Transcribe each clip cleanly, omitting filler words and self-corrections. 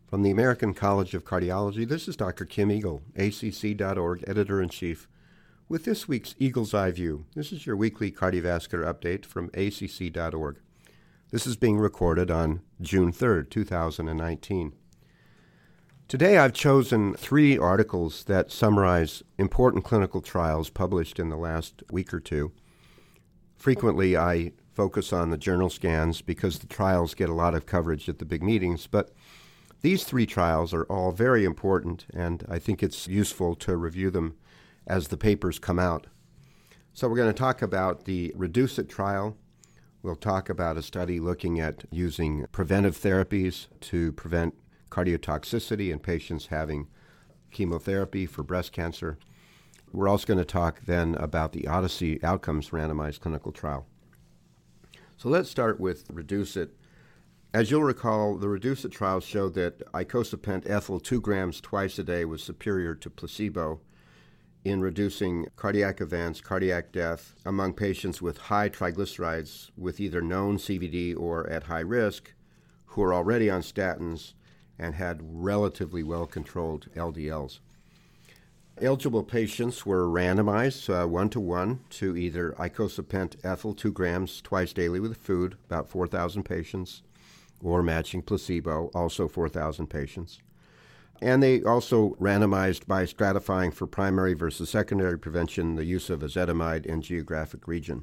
From the American College of Cardiology, this is Dr. Kim Eagle, ACC.org Editor-in-Chief, with this week's Eagle's Eye View. This is your weekly cardiovascular update from ACC.org. This is being recorded on June 3rd, 2019. Today I've chosen 3 articles that summarize important clinical trials published in the last week or two. Frequently I focus on the journal scans because the trials get a lot of coverage at the big meetings, but these 3 trials are all very important, and I think it's useful to review them as the papers come out. So we're going to talk about the REDUCE-IT trial. We'll talk about a study looking at using preventive therapies to prevent cardiotoxicity in patients having chemotherapy for breast cancer. We're also going to talk then about the Odyssey Outcomes randomized clinical trial. So let's start with REDUCE-IT. As you'll recall, the REDUCE-IT trial showed that icosapent ethyl 2 grams twice a day was superior to placebo in reducing cardiac events, cardiac death among patients with high triglycerides with either known CVD or at high risk who are already on statins and had relatively well-controlled LDLs. Eligible patients were randomized 1-to-1 to either icosapent ethyl 2 grams twice daily with food, about 4,000 patients, or matching placebo, also 4,000 patients. And they also randomized by stratifying for primary versus secondary prevention the use of ezetimibe in geographic region.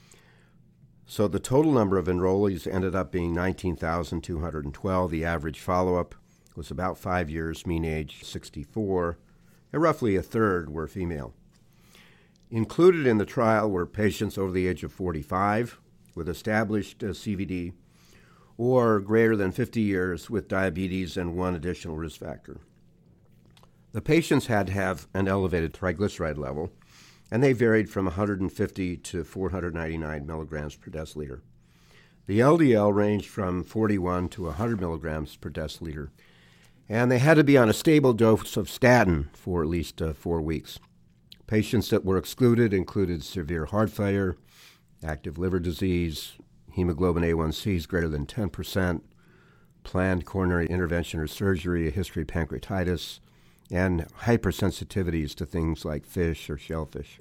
So the total number of enrollees ended up being 19,212. The average follow-up was about 5 years, mean age 64, and roughly a third were female. Included in the trial were patients over the age of 45 with established CVD, or greater than 50 years with diabetes and 1 additional risk factor. The patients had to have an elevated triglyceride level, and they varied from 150 to 499 milligrams per deciliter. The LDL ranged from 41 to 100 milligrams per deciliter, and they had to be on a stable dose of statin for at least 4 weeks. Patients that were excluded included severe heart failure, active liver disease, hemoglobin A1Cs greater than 10%, planned coronary intervention or surgery, a history of pancreatitis, and hypersensitivities to things like fish or shellfish.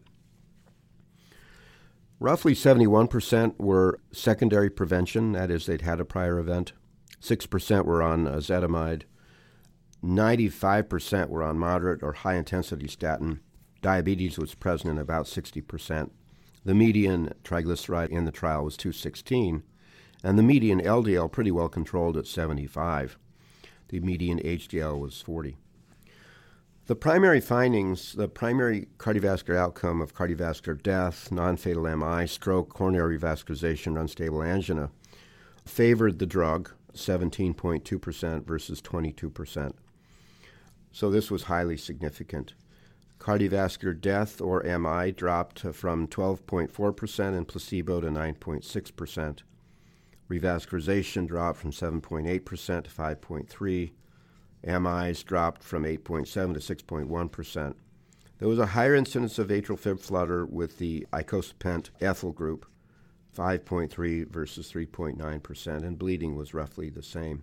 Roughly 71% were secondary prevention, that is, they'd had a prior event. 6% were on ezetimibe. 95% were on moderate or high-intensity statin. Diabetes was present in about 60%. The median triglyceride in the trial was 216, and the median LDL pretty well controlled at 75. The median HDL was 40. The primary findings, the primary cardiovascular outcome of cardiovascular death, non-fatal MI, stroke, coronary revascularization, unstable angina, favored the drug, 17.2% versus 22%. So this was highly significant. Cardiovascular death, or MI, dropped from 12.4% in placebo to 9.6%. Revascularization dropped from 7.8% to 5.3%. MIs dropped from 8.7% to 6.1%. There was a higher incidence of atrial fib flutter with the icosapent ethyl group, 5.3% versus 3.9%, and bleeding was roughly the same.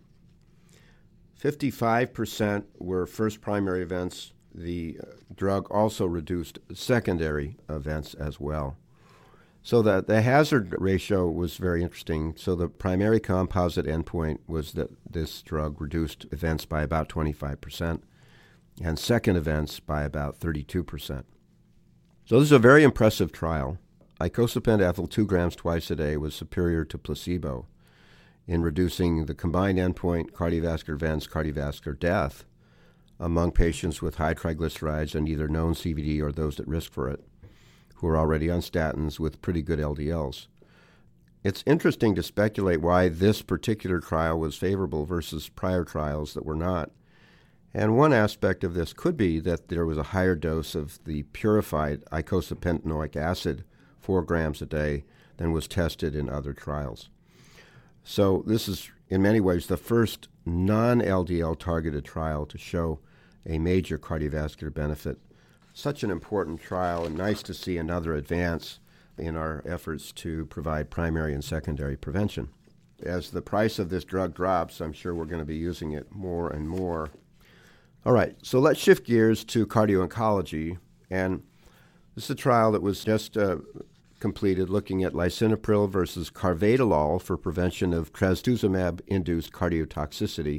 55% were first primary events. The drug also reduced secondary events as well. So that the hazard ratio was very interesting. So the primary composite endpoint was that this drug reduced events by about 25% and second events by about 32%. So this is a very impressive trial. Icosapent ethyl 2 grams twice a day was superior to placebo in reducing the combined endpoint cardiovascular events, cardiovascular death among patients with high triglycerides and either known CVD or those at risk for it, who are already on statins with pretty good LDLs. It's interesting to speculate why this particular trial was favorable versus prior trials that were not. And one aspect of this could be that there was a higher dose of the purified icosapentaenoic acid, 4 grams a day, than was tested in other trials. So this is, in many ways, the first non-LDL targeted trial to show a major cardiovascular benefit. Such an important trial, and nice to see another advance in our efforts to provide primary and secondary prevention. as the price of this drug drops, I'm sure we're going to be using it more and more. All right, so let's shift gears to cardio-oncology. And this is a trial that was just completed looking at lisinopril versus carvedilol for prevention of trastuzumab-induced cardiotoxicity.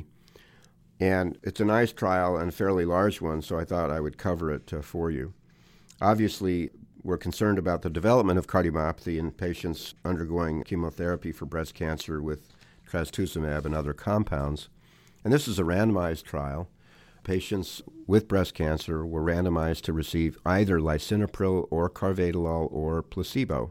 And it's a nice trial and a fairly large one, so I thought I would cover it for you. Obviously, we're concerned about the development of cardiomyopathy in patients undergoing chemotherapy for breast cancer with trastuzumab and other compounds. And this is a randomized trial. Patients with breast cancer were randomized to receive either lisinopril or carvedilol or placebo.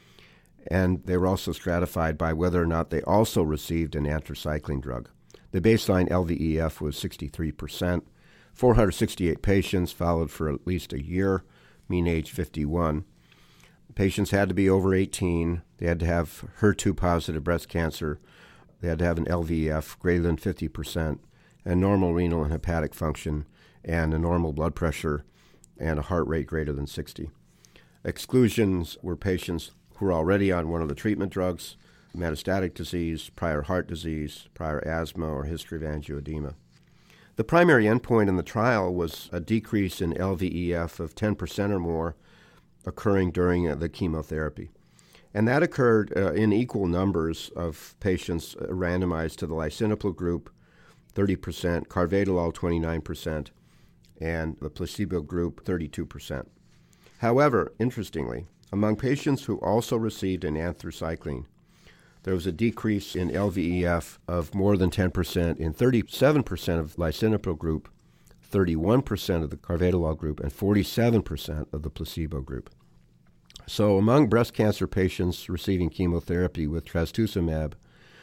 And they were also stratified by whether or not they also received an anthracycline drug. The baseline LVEF was 63%. 468 patients followed for at least a year, mean age 51. Patients had to be over 18. They had to have HER2-positive breast cancer. They had to have an LVEF greater than 50%, and normal renal and hepatic function, and a normal blood pressure, and a heart rate greater than 60. Exclusions were patients who were already on one of the treatment drugs, metastatic disease, prior heart disease, prior asthma, or history of angioedema. The primary endpoint in the trial was a decrease in LVEF of 10% or more occurring during the chemotherapy. And that occurred in equal numbers of patients randomized to the lisinopril group, 30%, carvedilol 29%, and the placebo group 32%. However, interestingly, among patients who also received an anthracycline, there was a decrease in LVEF of more than 10% in 37% of the lisinopril group, 31% of the carvedilol group, and 47% of the placebo group. So among breast cancer patients receiving chemotherapy with trastuzumab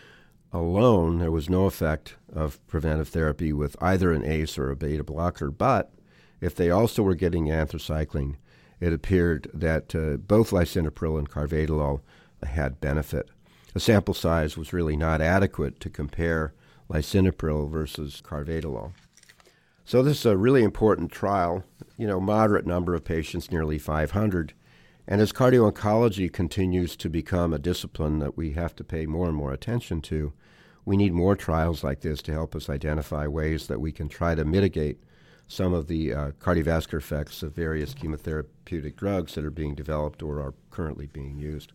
alone, there was no effect of preventive therapy with either an ACE or a beta blocker. But if they also were getting anthracycline, it appeared that both lisinopril and carvedilol had benefit. The sample size was really not adequate to compare lisinopril versus carvedilol. So this is a really important trial, moderate number of patients, nearly 500. And as cardio-oncology continues to become a discipline that we have to pay more and more attention to, we need more trials like this to help us identify ways that we can try to mitigate some of the cardiovascular effects of various chemotherapeutic drugs that are being developed or are currently being used.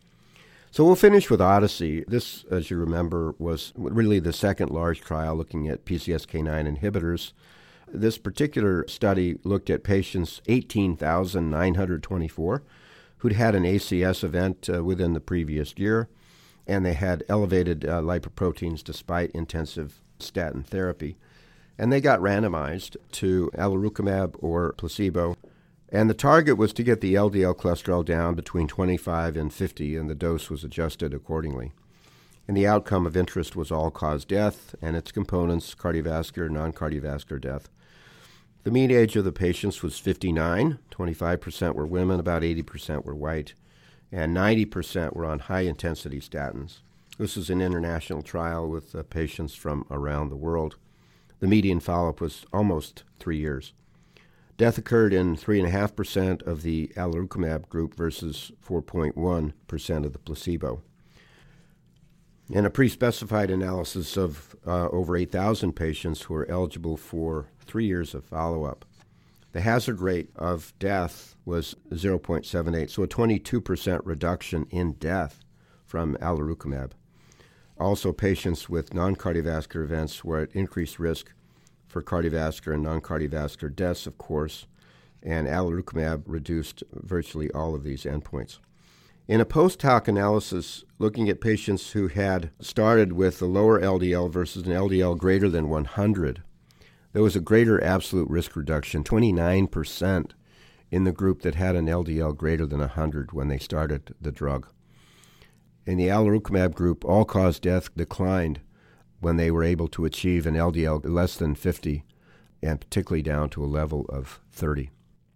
So we'll finish with Odyssey. This, as you remember, was really the second large trial looking at PCSK9 inhibitors. This particular study looked at patients, 18,924, who'd had an ACS event within the previous year, and they had elevated lipoproteins despite intensive statin therapy. And they got randomized to alirocumab or placebo. And the target was to get the LDL cholesterol down between 25 and 50, and the dose was adjusted accordingly. And the outcome of interest was all-cause death and its components, cardiovascular, non-cardiovascular death. The mean age of the patients was 59, 25% were women, about 80% were white, and 90% were on high-intensity statins. This was an international trial with patients from around the world. The median follow-up was almost 3 years. Death occurred in 3.5% of the alirocumab group versus 4.1% of the placebo. In a pre-specified analysis of over 8,000 patients who were eligible for 3 years of follow-up, the hazard rate of death was 0.78, so a 22% reduction in death from alirocumab. Also, patients with non-cardiovascular events were at increased risk for cardiovascular and non-cardiovascular deaths, of course, and alirocumab reduced virtually all of these endpoints. In a post-hoc analysis looking at patients who had started with a lower LDL versus an LDL greater than 100, there was a greater absolute risk reduction, 29%, in the group that had an LDL greater than 100 when they started the drug. In the alirocumab group, all-cause death declined when they were able to achieve an LDL less than 50, and particularly down to a level of 30.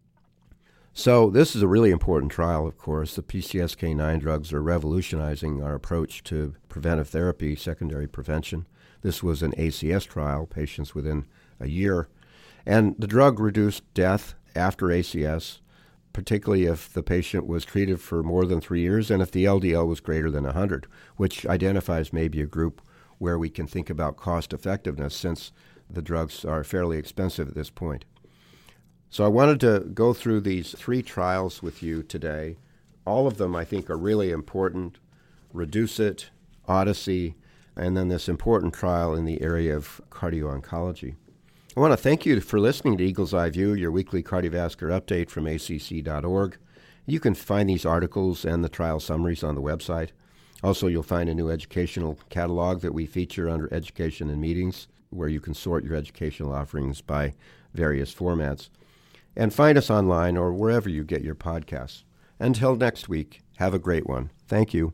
So this is a really important trial, of course. The PCSK9 drugs are revolutionizing our approach to preventive therapy, secondary prevention. This was an ACS trial, patients within a year. And the drug reduced death after ACS particularly if the patient was treated for more than 3 years and if the LDL was greater than 100, which identifies maybe a group where we can think about cost effectiveness since the drugs are fairly expensive at this point. So I wanted to go through these 3 trials with you today. All of them I think are really important: REDUCE-IT, Odyssey, and then this important trial in the area of cardio-oncology. I want to thank you for listening to Eagle's Eye View, your weekly cardiovascular update from acc.org. You can find these articles and the trial summaries on the website. Also, you'll find a new educational catalog that we feature under Education and Meetings, where you can sort your educational offerings by various formats. And find us online or wherever you get your podcasts. Until next week, have a great one. Thank you.